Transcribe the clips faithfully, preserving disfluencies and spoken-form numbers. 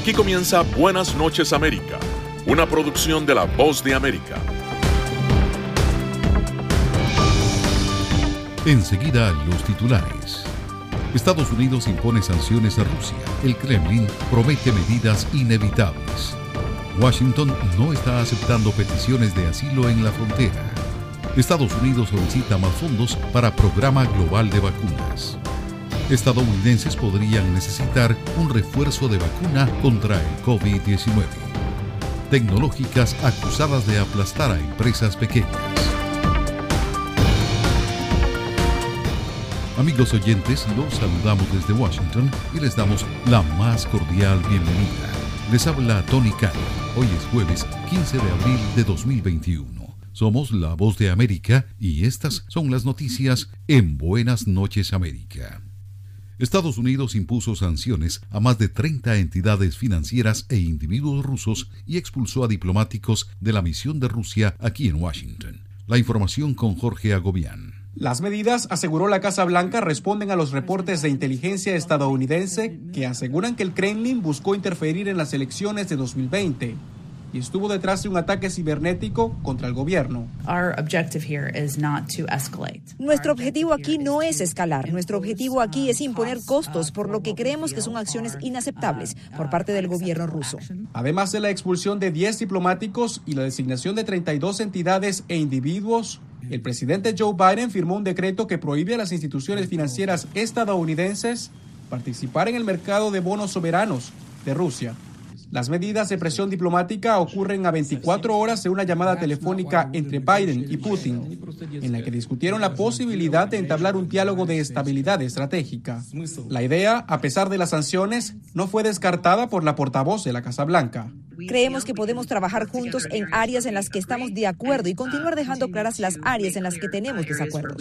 Aquí comienza Buenas noches América, una producción de La Voz de América. Enseguida, los titulares. Estados Unidos impone sanciones a Rusia. El Kremlin promete medidas inevitables. Washington no está aceptando peticiones de asilo en la frontera. Estados Unidos solicita más fondos para programa global de vacunas. Estadounidenses podrían necesitar un refuerzo de vacuna contra el COVID diecinueve. Tecnológicas acusadas de aplastar a empresas pequeñas. Amigos oyentes, los saludamos desde Washington y les damos la más cordial bienvenida. Les habla Tony Cano. Hoy es jueves quince de abril de dos mil veintiuno. Somos La Voz de América y estas son las noticias en Buenas noches América. Estados Unidos impuso sanciones a más de treinta entidades financieras e individuos rusos y expulsó a diplomáticos de la misión de Rusia aquí en Washington. La información con Jorge Agobián. Las medidas, aseguró la Casa Blanca, responden a los reportes de inteligencia estadounidense que aseguran que el Kremlin buscó interferir en las elecciones de dos mil veinte y estuvo detrás de un ataque cibernético contra el gobierno. Nuestro objetivo aquí no es escalar. Nuestro objetivo aquí es imponer costos, por lo que creemos que son acciones inaceptables por parte del gobierno ruso. Además de la expulsión de diez diplomáticos y la designación de treinta y dos entidades e individuos, el presidente Joe Biden firmó un decreto que prohíbe a las instituciones financieras estadounidenses participar en el mercado de bonos soberanos de Rusia. Las medidas de presión diplomática ocurren a veinticuatro horas de una llamada telefónica entre Biden y Putin, en la que discutieron la posibilidad de entablar un diálogo de estabilidad estratégica. La idea, a pesar de las sanciones, no fue descartada por la portavoz de la Casa Blanca. Creemos que podemos trabajar juntos en áreas en las que estamos de acuerdo y continuar dejando claras las áreas en las que tenemos desacuerdos.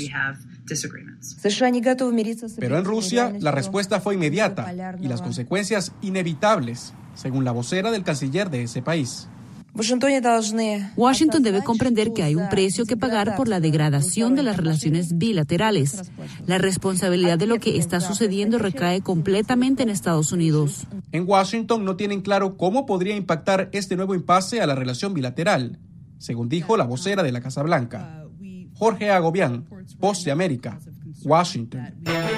Pero en Rusia, la respuesta fue inmediata y las consecuencias inevitables, según la vocera del canciller de ese país. Washington debe comprender que hay un precio que pagar por la degradación de las relaciones bilaterales. La responsabilidad de lo que está sucediendo recae completamente en Estados Unidos. En Washington no tienen claro cómo podría impactar este nuevo impasse a la relación bilateral, según dijo la vocera de la Casa Blanca. Jorge Agobián, Voz de América, Washington.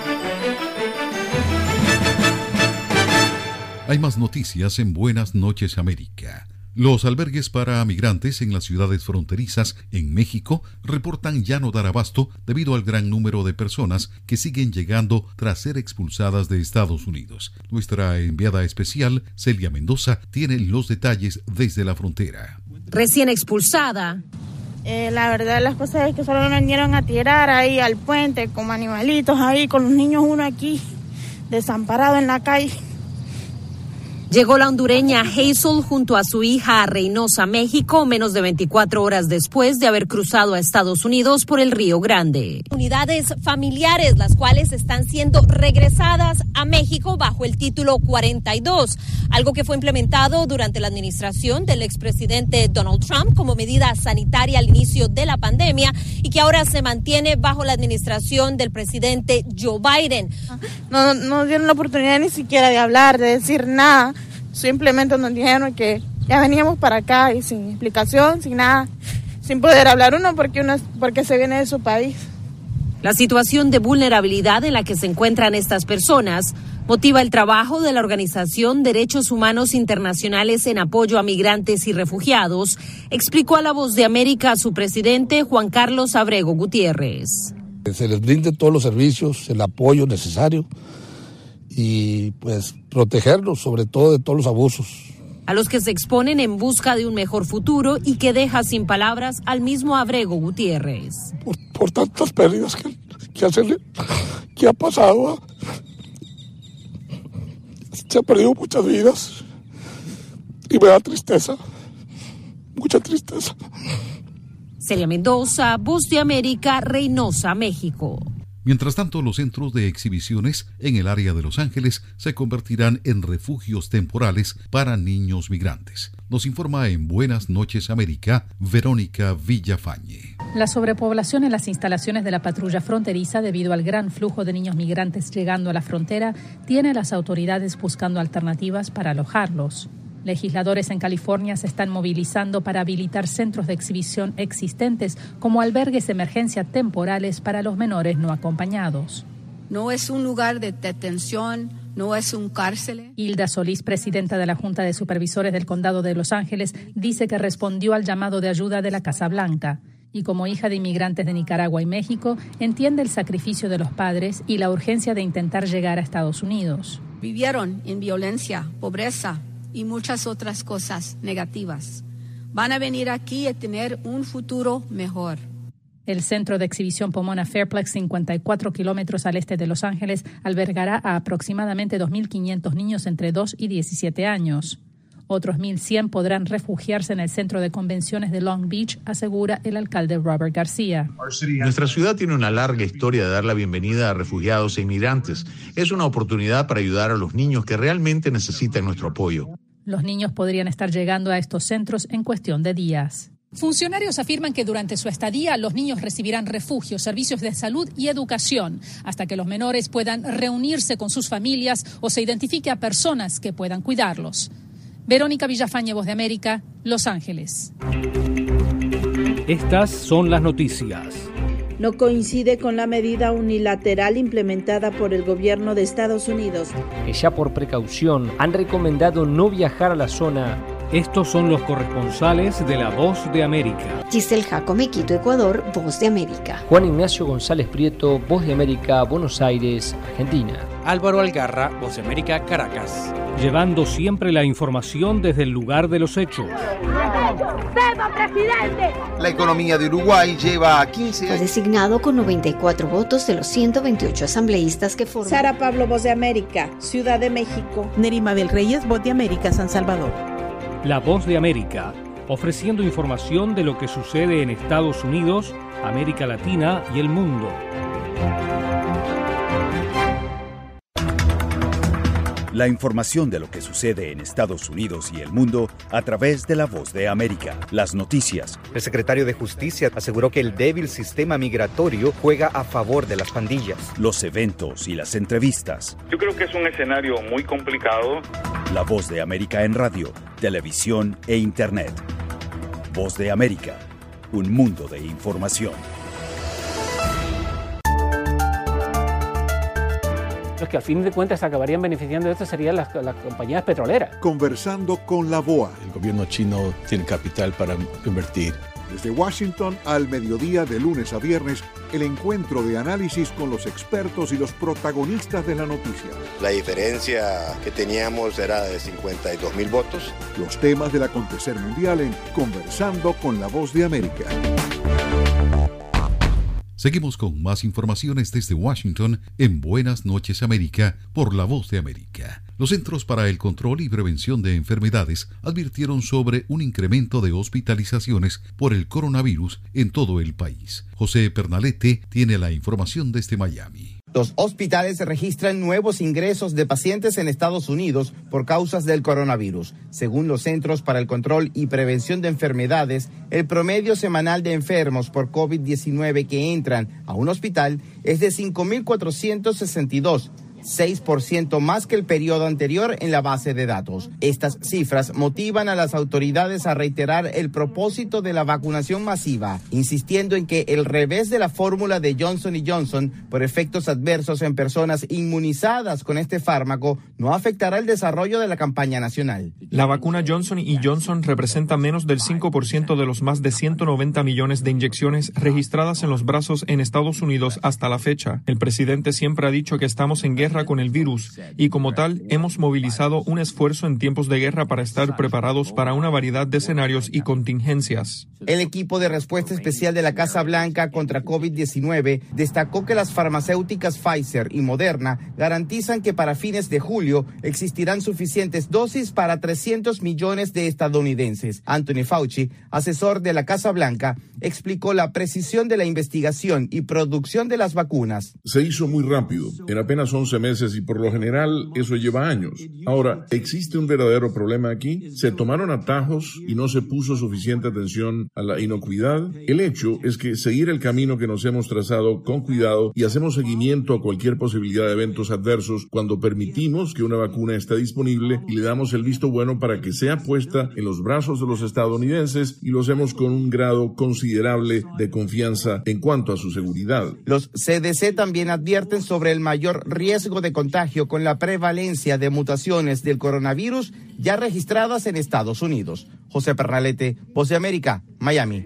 Hay más noticias en Buenas noches América. Los albergues para migrantes en las ciudades fronterizas en México reportan ya no dar abasto debido al gran número de personas que siguen llegando tras ser expulsadas de Estados Unidos. Nuestra enviada especial, Celia Mendoza, tiene los detalles desde la frontera. Recién expulsada. Eh, la verdad las cosas es que solo nos vinieron a tirar ahí al puente como animalitos ahí con los niños, uno aquí desamparado en la calle. Llegó la hondureña Hazel junto a su hija a Reynosa, México, menos de veinticuatro horas después de haber cruzado a Estados Unidos por el Río Grande. Unidades familiares, las cuales están siendo regresadas a México bajo el título cuarenta y dos, algo que fue implementado durante la administración del expresidente Donald Trump como medida sanitaria al inicio de la pandemia y que ahora se mantiene bajo la administración del presidente Joe Biden. No, no dieron la oportunidad ni siquiera de hablar, de decir nada. Simplemente nos dijeron que ya veníamos para acá y sin explicación, sin nada, sin poder hablar uno porque uno porque se viene de su país. La situación de vulnerabilidad en la que se encuentran estas personas motiva el trabajo de la organización Derechos Humanos Internacionales en apoyo a migrantes y refugiados, explicó a La Voz de América su presidente Juan Carlos Abrego Gutiérrez. Se les brinde todos los servicios, el apoyo necesario y pues protegerlos sobre todo de todos los abusos. A los que se exponen en busca de un mejor futuro y que deja sin palabras al mismo Abrego Gutiérrez. Por, por tantas pérdidas que, que, hace, que ha pasado, se han perdido muchas vidas y me da tristeza, mucha tristeza. Celia Mendoza, Voz de América, Reynosa, México. Mientras tanto, los centros de exhibiciones en el área de Los Ángeles se convertirán en refugios temporales para niños migrantes. Nos informa en Buenas noches América, Verónica Villafañe. La sobrepoblación en las instalaciones de la patrulla fronteriza debido al gran flujo de niños migrantes llegando a la frontera tiene a las autoridades buscando alternativas para alojarlos. Legisladores en California se están movilizando para habilitar centros de exhibición existentes como albergues de emergencia temporales para los menores no acompañados. No es un lugar de detención, no es un cárcel. Hilda Solís, presidenta de la Junta de Supervisores del Condado de Los Ángeles, dice que respondió al llamado de ayuda de la Casa Blanca. Y como hija de inmigrantes de Nicaragua y México, entiende el sacrificio de los padres y la urgencia de intentar llegar a Estados Unidos. Vivieron en violencia, pobreza y muchas otras cosas negativas. Van a venir aquí a tener un futuro mejor. El centro de exhibición Pomona Fairplex, cincuenta y cuatro kilómetros al este de Los Ángeles, albergará a aproximadamente dos mil quinientos niños entre dos y diecisiete años. Otros mil cien podrán refugiarse en el centro de convenciones de Long Beach, asegura el alcalde Robert García. Nuestra ciudad tiene una larga historia de dar la bienvenida a refugiados e inmigrantes. Es una oportunidad para ayudar a los niños que realmente necesitan nuestro apoyo. Los niños podrían estar llegando a estos centros en cuestión de días. Funcionarios afirman que durante su estadía los niños recibirán refugio, servicios de salud y educación, hasta que los menores puedan reunirse con sus familias o se identifique a personas que puedan cuidarlos. Verónica Villafañe, Voz de América, Los Ángeles. Estas son las noticias. No coincide con la medida unilateral implementada por el gobierno de Estados Unidos, que ya por precaución han recomendado no viajar a la zona. Estos son los corresponsales de La Voz de América. Giselle Jacome, Quito, Ecuador, Voz de América. Juan Ignacio González Prieto, Voz de América, Buenos Aires, Argentina. Álvaro Algarra, Voz de América, Caracas. Llevando siempre la información desde el lugar de los hechos. ¡Viva, presidente! La economía de Uruguay lleva a quince años. Fue designado con noventa y cuatro votos de los ciento veintiocho asambleístas que forman. Sara Pablo, Voz de América, Ciudad de México. Neri Mabel Reyes, Voz de América, San Salvador. La Voz de América, ofreciendo información de lo que sucede en Estados Unidos, América Latina y el mundo. La información de lo que sucede en Estados Unidos y el mundo a través de La Voz de América. Las noticias. El secretario de Justicia aseguró que el débil sistema migratorio juega a favor de las pandillas. Los eventos y las entrevistas. Yo creo que es un escenario muy complicado. La Voz de América en radio, televisión e internet. Voz de América, un mundo de información. Los que al fin de cuentas acabarían beneficiando de esto serían las, las compañías petroleras. Conversando con la B O A. El gobierno chino tiene capital para invertir. Desde Washington al mediodía de lunes a viernes, el encuentro de análisis con los expertos y los protagonistas de la noticia. La diferencia que teníamos era de cincuenta y dos mil votos. Los temas del acontecer mundial en Conversando con la Voz de América. Seguimos con más informaciones desde Washington en Buenas Noches América por La Voz de América. Los Centros para el Control y Prevención de Enfermedades advirtieron sobre un incremento de hospitalizaciones por el coronavirus en todo el país. José Pernalete tiene la información desde Miami. Los hospitales registran nuevos ingresos de pacientes en Estados Unidos por causas del coronavirus. Según los Centros para el Control y Prevención de Enfermedades, el promedio semanal de enfermos por COVID diecinueve que entran a un hospital es de cinco mil cuatrocientos sesenta y dos. seis por ciento más que el periodo anterior en la base de datos. Estas cifras motivan a las autoridades a reiterar el propósito de la vacunación masiva, insistiendo en que el revés de la fórmula de Johnson y Johnson por efectos adversos en personas inmunizadas con este fármaco no afectará el desarrollo de la campaña nacional. La vacuna Johnson y Johnson representa menos del cinco por ciento de los más de ciento noventa millones de inyecciones registradas en los brazos en Estados Unidos hasta la fecha. El presidente siempre ha dicho que estamos en guerra con el virus y como tal hemos movilizado un esfuerzo en tiempos de guerra para estar preparados para una variedad de escenarios y contingencias. El equipo de respuesta especial de la Casa Blanca contra COVID diecinueve destacó que las farmacéuticas Pfizer y Moderna garantizan que para fines de julio existirán suficientes dosis para trescientos millones de estadounidenses. Anthony Fauci, asesor de la Casa Blanca, explicó la precisión de la investigación y producción de las vacunas. Se hizo muy rápido. En apenas once doce meses y por lo general eso lleva años. Ahora, ¿existe un verdadero problema aquí? ¿Se tomaron atajos y no se puso suficiente atención a la inocuidad? El hecho es que seguir el camino que nos hemos trazado con cuidado y hacemos seguimiento a cualquier posibilidad de eventos adversos cuando permitimos que una vacuna esté disponible y le damos el visto bueno para que sea puesta en los brazos de los estadounidenses, y lo hacemos con un grado considerable de confianza en cuanto a su seguridad. Los C D C también advierten sobre el mayor riesgo de contagio con la prevalencia de mutaciones del coronavirus ya registradas en Estados Unidos. José Pernalete, Voz de América, Miami.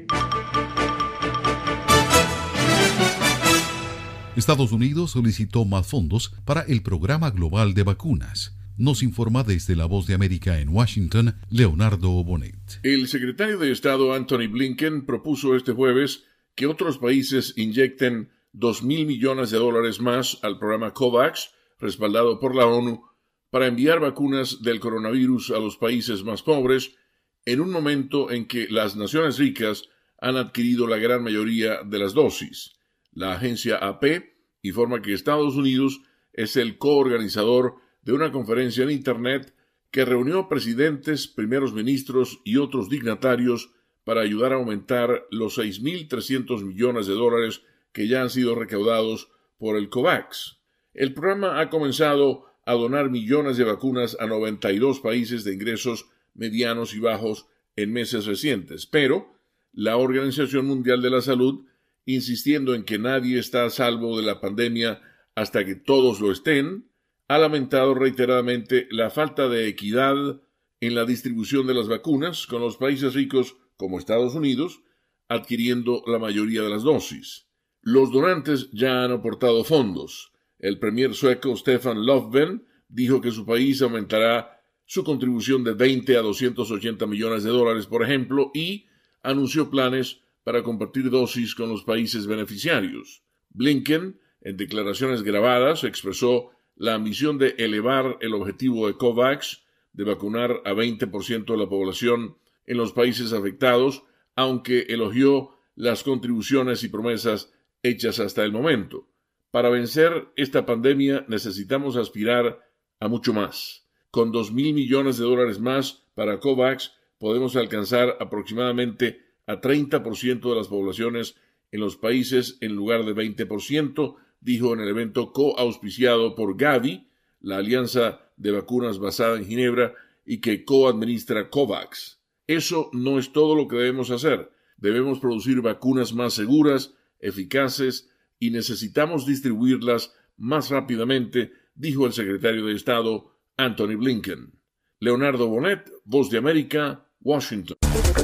Estados Unidos solicitó más fondos para el programa global de vacunas. Nos informa desde la Voz de América en Washington, Leonardo Bonet. El secretario de Estado Anthony Blinken propuso este jueves que otros países inyecten dos mil millones de dólares más al programa COVAX, respaldado por la ONU, para enviar vacunas del coronavirus a los países más pobres, en un momento en que las naciones ricas han adquirido la gran mayoría de las dosis. La agencia A P informa que Estados Unidos es el coorganizador de una conferencia en Internet que reunió presidentes, primeros ministros y otros dignatarios para ayudar a aumentar los seis mil trescientos millones de dólares que ya han sido recaudados por el COVAX. El programa ha comenzado a donar millones de vacunas a noventa y dos países de ingresos medianos y bajos en meses recientes, pero la Organización Mundial de la Salud, insistiendo en que nadie está a salvo de la pandemia hasta que todos lo estén, ha lamentado reiteradamente la falta de equidad en la distribución de las vacunas, con los países ricos como Estados Unidos adquiriendo la mayoría de las dosis. Los donantes ya han aportado fondos. El premier sueco Stefan Löfven dijo que su país aumentará su contribución de veinte a doscientos ochenta millones de dólares, por ejemplo, y anunció planes para compartir dosis con los países beneficiarios. Blinken, en declaraciones grabadas, expresó la ambición de elevar el objetivo de COVAX de vacunar a veinte por ciento de la población en los países afectados, aunque elogió las contribuciones y promesas hechas hasta el momento. Para vencer esta pandemia necesitamos aspirar a mucho más. Con dos mil millones de dólares más para COVAX podemos alcanzar aproximadamente a treinta por ciento de las poblaciones en los países en lugar de veinte por ciento, dijo en el evento coauspiciado por Gavi, la alianza de vacunas basada en Ginebra y que coadministra COVAX. Eso no es todo lo que debemos hacer. Debemos producir vacunas más seguras, eficaces, y necesitamos distribuirlas más rápidamente, dijo el secretario de Estado Anthony Blinken. Leonardo Bonet, Voz de América, Washington.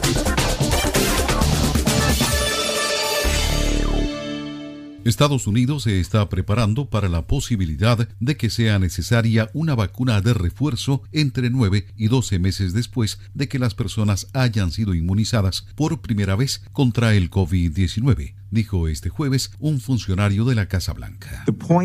Estados Unidos se está preparando para la posibilidad de que sea necesaria una vacuna de refuerzo entre nueve y doce meses después de que las personas hayan sido inmunizadas por primera vez contra el COVID diecinueve, dijo este jueves un funcionario de la Casa Blanca.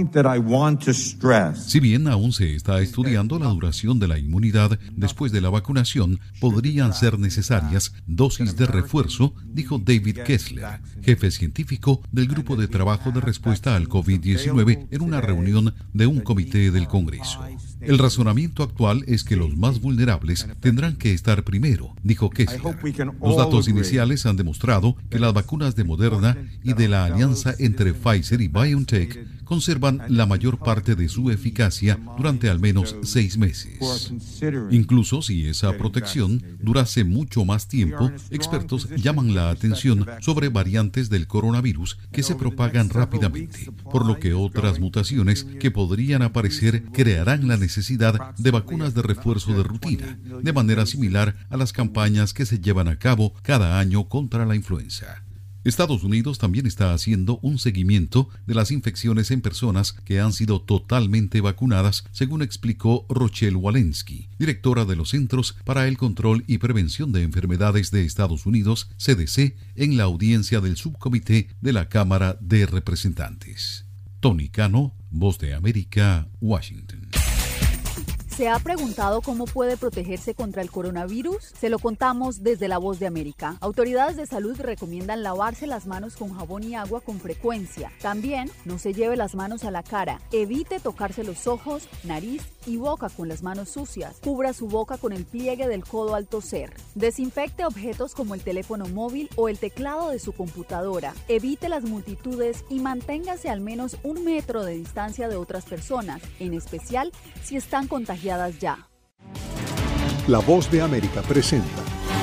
Si bien aún se está estudiando la duración de la inmunidad después de la vacunación, podrían ser necesarias dosis de refuerzo, dijo David Kessler, jefe científico del Grupo de Trabajo de Respuesta al COVID diecinueve en una reunión de un comité del Congreso. El razonamiento actual es que los más vulnerables tendrán que estar primero, dijo Kessler. Los datos iniciales han demostrado que las vacunas de Moderna y de la alianza entre Pfizer y BioNTech conservan la mayor parte de su eficacia durante al menos seis meses. Incluso si esa protección durase mucho más tiempo, expertos llaman la atención sobre variantes del coronavirus que se propagan rápidamente, por lo que otras mutaciones que podrían aparecer crearán la necesidad de vacunas de refuerzo de rutina, de manera similar a las campañas que se llevan a cabo cada año contra la influenza. Estados Unidos también está haciendo un seguimiento de las infecciones en personas que han sido totalmente vacunadas, según explicó Rochelle Walensky, directora de los Centros para el Control y Prevención de Enfermedades de Estados Unidos, C D C, en la audiencia del subcomité de la Cámara de Representantes. Tony Cano, Voz de América, Washington. ¿Se ha preguntado cómo puede protegerse contra el coronavirus? Se lo contamos desde La Voz de América. Autoridades de salud recomiendan lavarse las manos con jabón y agua con frecuencia. También no se lleve las manos a la cara. Evite tocarse los ojos, nariz y boca con las manos sucias. Cubra su boca con el pliegue del codo al toser. Desinfecte objetos como el teléfono móvil o el teclado de su computadora. Evite las multitudes y manténgase al menos un metro de distancia de otras personas, en especial si están contagiadas ya. La Voz de América presenta.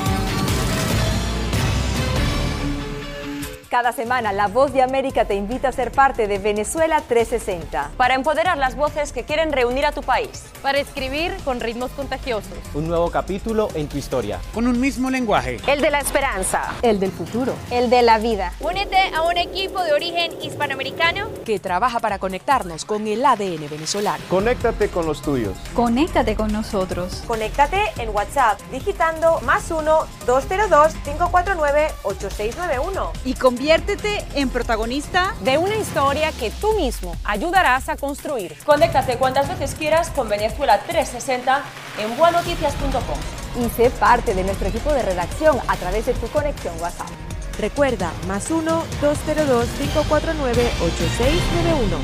Cada semana, La Voz de América te invita a ser parte de Venezuela trescientos sesenta. Para empoderar las voces que quieren reunir a tu país. Para escribir con ritmos contagiosos. Un nuevo capítulo en tu historia. Con un mismo lenguaje. El de la esperanza. El del futuro. El de la vida. Únete a un equipo de origen hispanoamericano que trabaja para conectarnos con el A D N venezolano. Conéctate con los tuyos. Conéctate con nosotros. Conéctate en WhatsApp digitando más uno, dos cero dos, cinco cuatro nueve, ocho seis nueve uno. Y con Conviértete en protagonista de una historia que tú mismo ayudarás a construir. Conéctate cuantas veces quieras con Venezuela trescientos sesenta en buenoticias punto com. Y sé parte de nuestro equipo de redacción a través de tu conexión WhatsApp. Recuerda, más uno, dos cero dos, cinco cuatro nueve, ocho seis nueve uno.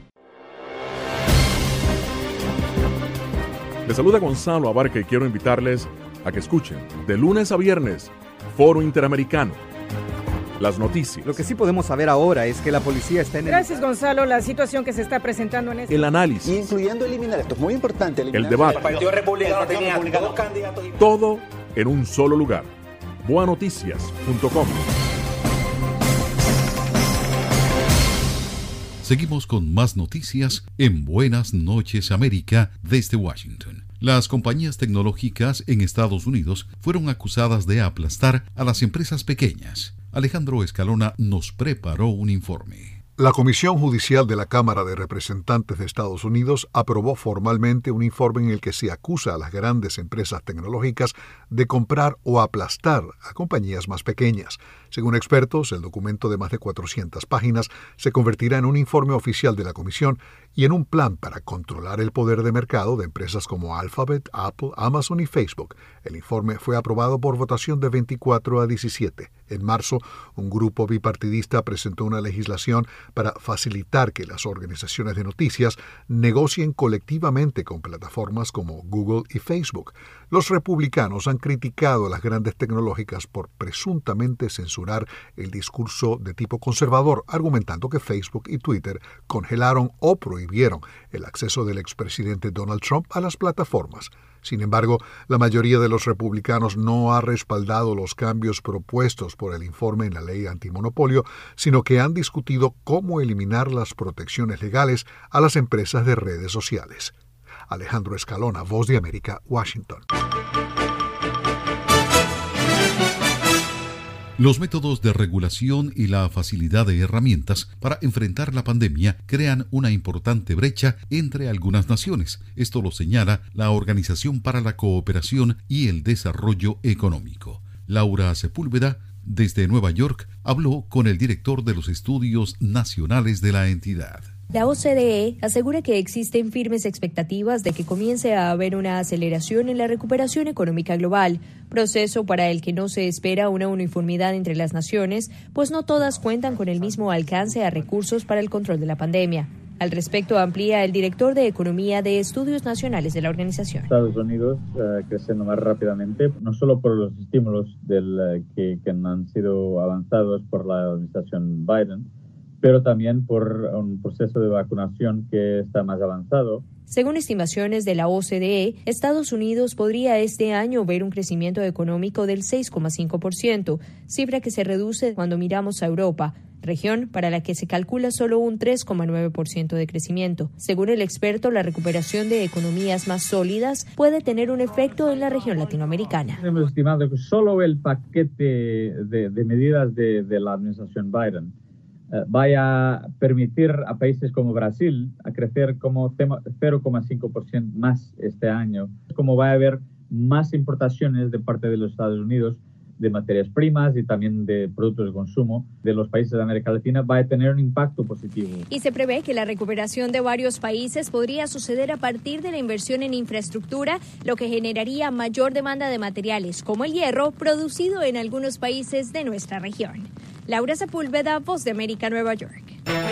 Les saluda Gonzalo Abarca y quiero invitarles a que escuchen de lunes a viernes Foro Interamericano. Las noticias. Lo que sí podemos saber ahora es que la policía está en el... Gracias, Gonzalo. La situación que se está presentando en este... El análisis. Incluyendo eliminar, esto es muy importante. El debate. El Partido Republicano tenía dos candidatos. Todo en un solo lugar. buenoticias punto com. Seguimos con más noticias en Buenas Noches América desde Washington. Las compañías tecnológicas en Estados Unidos fueron acusadas de aplastar a las empresas pequeñas. Alejandro Escalona nos preparó un informe. La Comisión Judicial de la Cámara de Representantes de Estados Unidos aprobó formalmente un informe en el que se acusa a las grandes empresas tecnológicas de comprar o aplastar a compañías más pequeñas. Según expertos, el documento de más de cuatrocientas páginas se convertirá en un informe oficial de la Comisión y en un plan para controlar el poder de mercado de empresas como Alphabet, Apple, Amazon y Facebook. El informe fue aprobado por votación de veinticuatro a diecisiete. En marzo, un grupo bipartidista presentó una legislación para facilitar que las organizaciones de noticias negocien colectivamente con plataformas como Google y Facebook. Los republicanos han criticado a las grandes tecnológicas por presuntamente censurar el discurso de tipo conservador, argumentando que Facebook y Twitter congelaron o prohibieron el acceso del expresidente Donald Trump a las plataformas. Sin embargo, la mayoría de los republicanos no ha respaldado los cambios propuestos por el informe en la ley antimonopolio, sino que han discutido cómo eliminar las protecciones legales a las empresas de redes sociales. Alejandro Escalona, Voz de América, Washington. Los métodos de regulación y la facilidad de herramientas para enfrentar la pandemia crean una importante brecha entre algunas naciones. Esto lo señala la Organización para la Cooperación y el Desarrollo Económico. Laura Sepúlveda, desde Nueva York, habló con el director de los estudios nacionales de la entidad. La O C D E asegura que existen firmes expectativas de que comience a haber una aceleración en la recuperación económica global, proceso para el que no se espera una uniformidad entre las naciones, pues no todas cuentan con el mismo alcance a recursos para el control de la pandemia. Al respecto, amplía el director de Economía de Estudios Nacionales de la organización. Estados Unidos uh, creciendo más rápidamente, no solo por los estímulos del, uh, que, que han sido avanzados por la administración Biden, pero también por un proceso de vacunación que está más avanzado. Según estimaciones de la O C D E, Estados Unidos podría este año ver un crecimiento económico del seis coma cinco por ciento, cifra que se reduce cuando miramos a Europa, región para la que se calcula solo un tres coma nueve por ciento de crecimiento. Según el experto, la recuperación de economías más sólidas puede tener un efecto en la región latinoamericana. Hemos estimado que solo el paquete de, de medidas de, de la administración Biden vaya a permitir a países como Brasil a crecer como cero coma cinco por ciento más este año, como va a haber más importaciones de parte de los Estados Unidos de materias primas y también de productos de consumo de los países de América Latina va a tener un impacto positivo. Y se prevé que la recuperación de varios países podría suceder a partir de la inversión en infraestructura, lo que generaría mayor demanda de materiales como el hierro producido en algunos países de nuestra región. Laura Sepúlveda, Voz de América, Nueva York.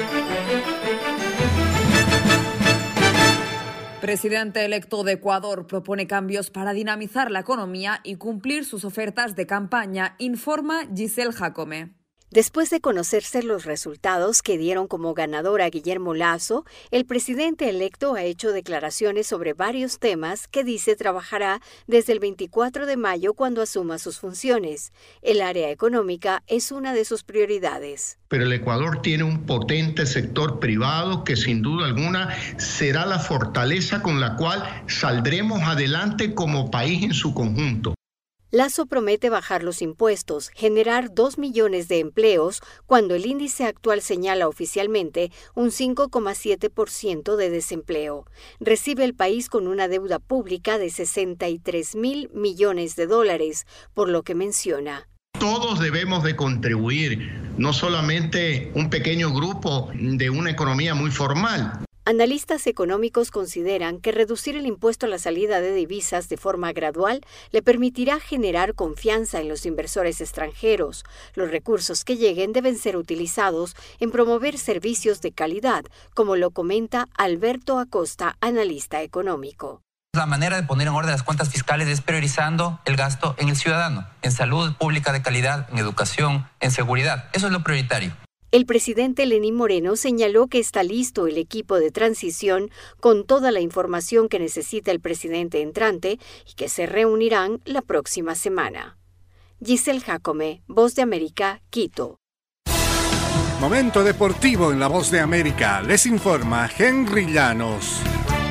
Presidente electo de Ecuador propone cambios para dinamizar la economía y cumplir sus ofertas de campaña, informa Giselle Jacome. Después de conocerse los resultados que dieron como ganador a Guillermo Lasso, el presidente electo ha hecho declaraciones sobre varios temas que dice trabajará desde el veinticuatro de mayo cuando asuma sus funciones. El área económica es una de sus prioridades. Pero el Ecuador tiene un potente sector privado que sin duda alguna será la fortaleza con la cual saldremos adelante como país en su conjunto. Lasso promete bajar los impuestos, generar dos millones de empleos, cuando el índice actual señala oficialmente un cinco coma siete por ciento de desempleo. Recibe el país con una deuda pública de sesenta y tres mil millones de dólares, por lo que menciona. Todos debemos de contribuir, no solamente un pequeño grupo de una economía muy formal. Analistas económicos consideran que reducir el impuesto a la salida de divisas de forma gradual le permitirá generar confianza en los inversores extranjeros. Los recursos que lleguen deben ser utilizados en promover servicios de calidad, como lo comenta Alberto Acosta, analista económico. La manera de poner en orden las cuentas fiscales es priorizando el gasto en el ciudadano, en salud pública de calidad, en educación, en seguridad. Eso es lo prioritario. El presidente Lenín Moreno señaló que está listo el equipo de transición con toda la información que necesita el presidente entrante y que se reunirán la próxima semana. Giselle Jacome, Voz de América, Quito. Momento deportivo en la Voz de América. Les informa Henry Llanos.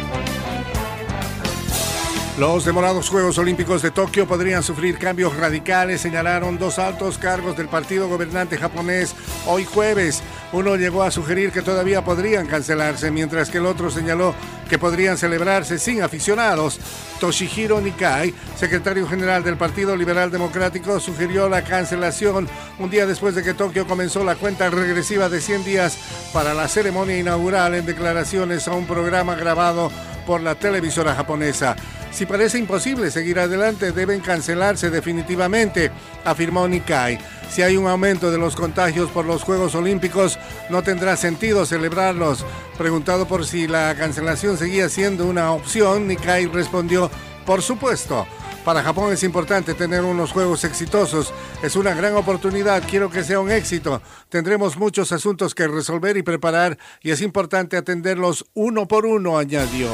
Los demorados Juegos Olímpicos de Tokio podrían sufrir cambios radicales, señalaron dos altos cargos del partido gobernante japonés hoy jueves. Uno llegó a sugerir que todavía podrían cancelarse, mientras que el otro señaló que podrían celebrarse sin aficionados. Toshihiro Nikai, secretario general del Partido Liberal Democrático, sugirió la cancelación un día después de que Tokio comenzó la cuenta regresiva de cien días para la ceremonia inaugural, en declaraciones a un programa grabado por la televisora japonesa. Si parece imposible seguir adelante, deben cancelarse definitivamente, afirmó Nikai. Si hay un aumento de los contagios por los Juegos Olímpicos, no tendrá sentido celebrarlos. Preguntado por si la cancelación seguía siendo una opción, Nikai respondió, por supuesto. Para Japón es importante tener unos Juegos exitosos. Es una gran oportunidad, quiero que sea un éxito. Tendremos muchos asuntos que resolver y preparar y es importante atenderlos uno por uno, añadió.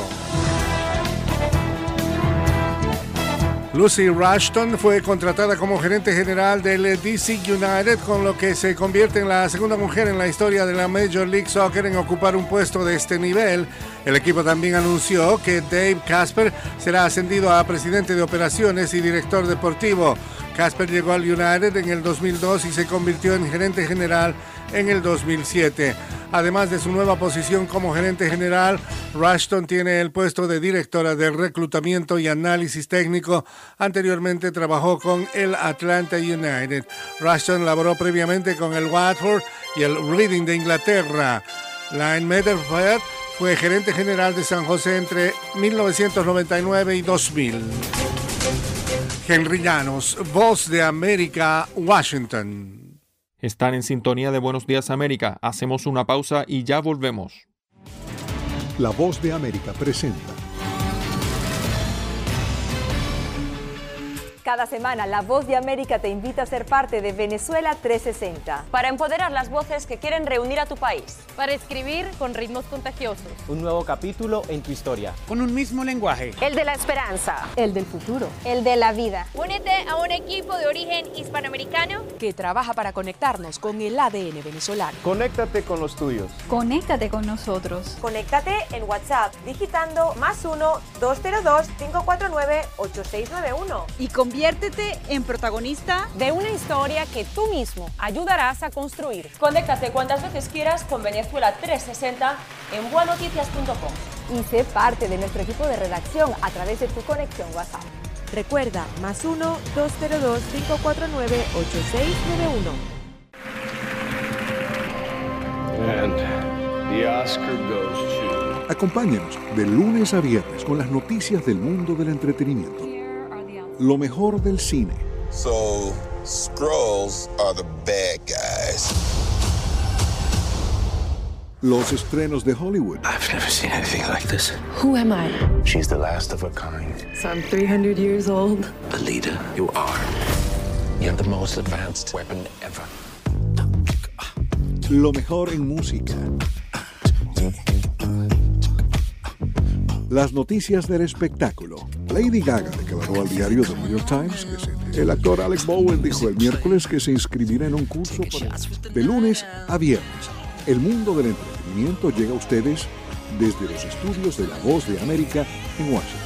Lucy Rushton fue contratada como gerente general del D C United, con lo que se convierte en la segunda mujer en la historia de la Major League Soccer en ocupar un puesto de este nivel. El equipo también anunció que Dave Casper será ascendido a presidente de operaciones y director deportivo. Casper llegó al United en el dos mil dos y se convirtió en gerente general en el dos mil siete. Además de su nueva posición como gerente general, Rushton tiene el puesto de directora de reclutamiento y análisis técnico. Anteriormente trabajó con el Atlanta United. Rushton laboró previamente con el Watford y el Reading de Inglaterra. Lynn Matherford fue gerente general de San José entre mil novecientos noventa y nueve y dos mil. Henry Llanos, Voz de América, Washington. Están en sintonía de Buenos Días América. Hacemos una pausa y ya volvemos. La Voz de América presenta. Cada semana, La Voz de América te invita a ser parte de Venezuela trescientos sesenta. Para empoderar las voces que quieren reunir a tu país. Para escribir con ritmos contagiosos. Un nuevo capítulo en tu historia. Con un mismo lenguaje. El de la esperanza. El del futuro. El de la vida. Únete a un equipo de origen hispanoamericano que trabaja para conectarnos con el A D N venezolano. Conéctate con los tuyos. Conéctate con nosotros. Conéctate en WhatsApp digitando más uno, dos cero dos, cinco cuatro nueve, ocho seis nueve uno. Y conviértete en protagonista de una historia que tú mismo ayudarás a construir. Conéctate cuantas veces quieras con Venezuela trescientos sesenta en buenoticias punto com. Y sé parte de nuestro equipo de redacción a través de tu conexión WhatsApp. Recuerda, más uno, dos cero dos, cinco cuatro nueve, ocho seis nueve uno. And the Oscar goes to... Acompáñenos de lunes a viernes con las noticias del mundo del entretenimiento. Lo mejor del cine. So, Skrulls are the bad guys. Los estrenos de Hollywood. I've never seen anything like this. Who am I? She's the last of her kind. So I'm three hundred years old. Alita, you are. You're the most advanced weapon ever. Lo mejor en música. Las noticias del espectáculo. Lady Gaga declaró al diario The New York Times que se... el actor Alec Bowen dijo el miércoles que se inscribirá en un curso para... de lunes a viernes. El mundo del entretenimiento llega a ustedes desde los estudios de La Voz de América en Washington.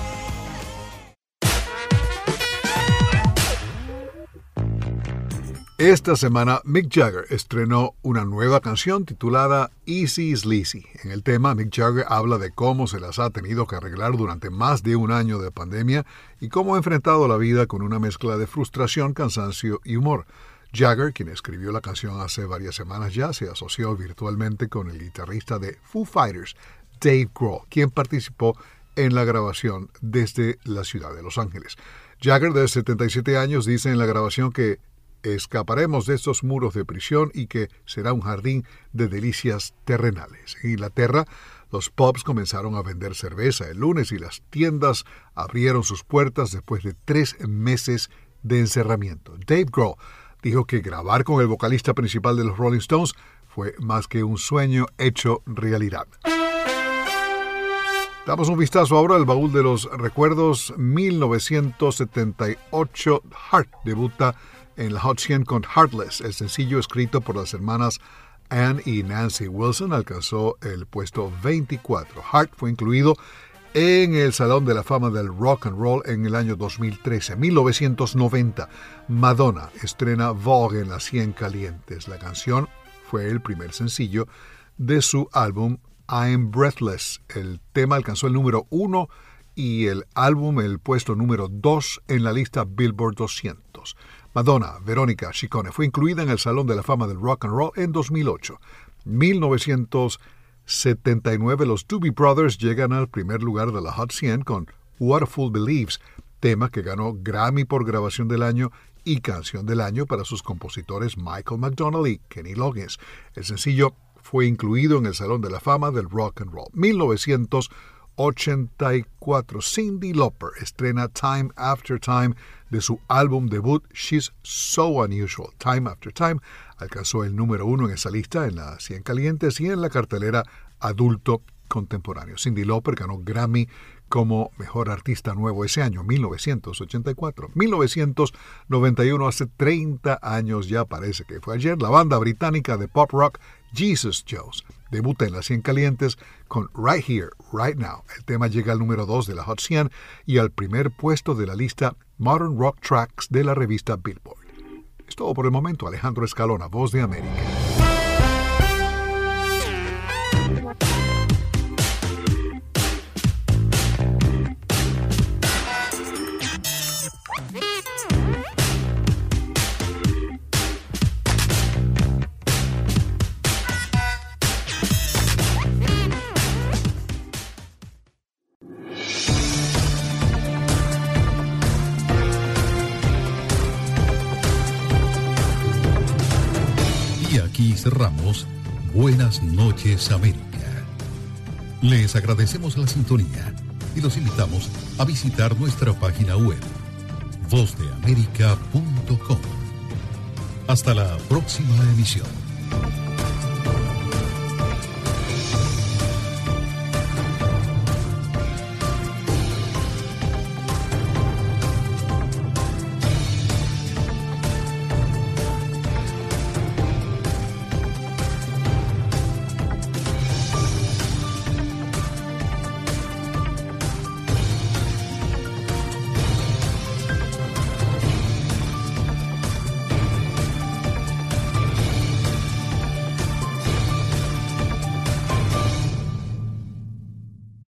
Esta semana, Mick Jagger estrenó una nueva canción titulada Easy Sleazy. En el tema, Mick Jagger habla de cómo se las ha tenido que arreglar durante más de un año de pandemia y cómo ha enfrentado la vida con una mezcla de frustración, cansancio y humor. Jagger, quien escribió la canción hace varias semanas ya, se asoció virtualmente con el guitarrista de Foo Fighters, Dave Grohl, quien participó en la grabación desde la ciudad de Los Ángeles. Jagger, de setenta y siete años, dice en la grabación que escaparemos de estos muros de prisión y que será un jardín de delicias terrenales. En Inglaterra, los pubs comenzaron a vender cerveza el lunes y las tiendas abrieron sus puertas después de tres meses de encerramiento. Dave Grohl dijo que grabar con el vocalista principal de los Rolling Stones fue más que un sueño hecho realidad. Damos un vistazo ahora al baúl de los recuerdos. mil novecientos setenta y ocho, Heart debuta en la Hot cien con Heartless. El sencillo, escrito por las hermanas Ann y Nancy Wilson, alcanzó el puesto veinticuatro. Heart fue incluido en el Salón de la Fama del Rock and Roll en el año dos mil trece. mil novecientos noventa, Madonna estrena Vogue en las cien calientes. La canción fue el primer sencillo de su álbum I'm Breathless. El tema alcanzó el número uno y el álbum el puesto número dos en la lista Billboard doscientos. Madonna, Verónica Ciccone, fue incluida en el Salón de la Fama del Rock and Roll en dos mil ocho. mil novecientos setenta y nueve, los Doobie Brothers llegan al primer lugar de la Hot cien con What a Fool Believes, tema que ganó Grammy por grabación del año y canción del año para sus compositores Michael McDonald y Kenny Loggins. El sencillo fue incluido en el Salón de la Fama del Rock and Roll. mil novecientos ochenta y cuatro, Cyndi Lauper estrena Time After Time de su álbum debut She's So Unusual. Time After Time alcanzó el número uno en esa lista en las cien calientes y en la cartelera adulto contemporáneo. Cyndi Lauper ganó Grammy como Mejor Artista Nuevo ese año, mil novecientos ochenta y cuatro. mil novecientos noventa y uno, hace treinta años ya, parece que fue ayer, la banda británica de pop rock Jesus Jones debuta en las cien calientes con Right Here, Right Now. El tema llega al número dos de la Hot cien y al primer puesto de la lista Modern Rock Tracks de la revista Billboard. Es todo por el momento. Alejandro Escalona, Voz de América. Aquí cerramos Buenas noches América. Les agradecemos la sintonía y los invitamos a visitar nuestra página web voz de américa punto com. Hasta la próxima emisión.